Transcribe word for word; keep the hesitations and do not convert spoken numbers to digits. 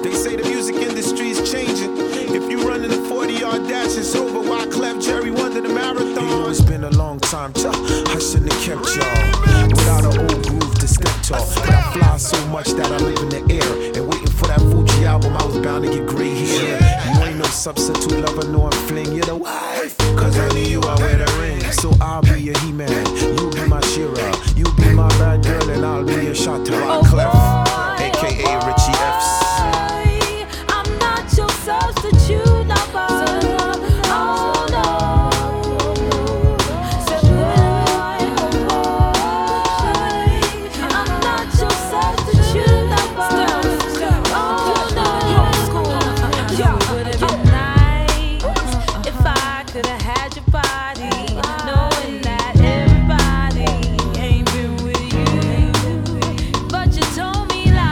They say the music industry's changing. If you running a forty-yard dash, it's over. Why Clef Jerry won the marathon? You know it's been a long time, tch, I shouldn't have kept y'all without an old groove to step tall. But I fly so much that I live in the air, and waiting for that Fuji album, I was bound to get gray hair. You ain't no substitute lover, no I'm fling. You're the wife, cause only you I wear the ring. So I'll be your He-Man, you be my She-Ra, you be my bad girl, and I'll be your Shatta.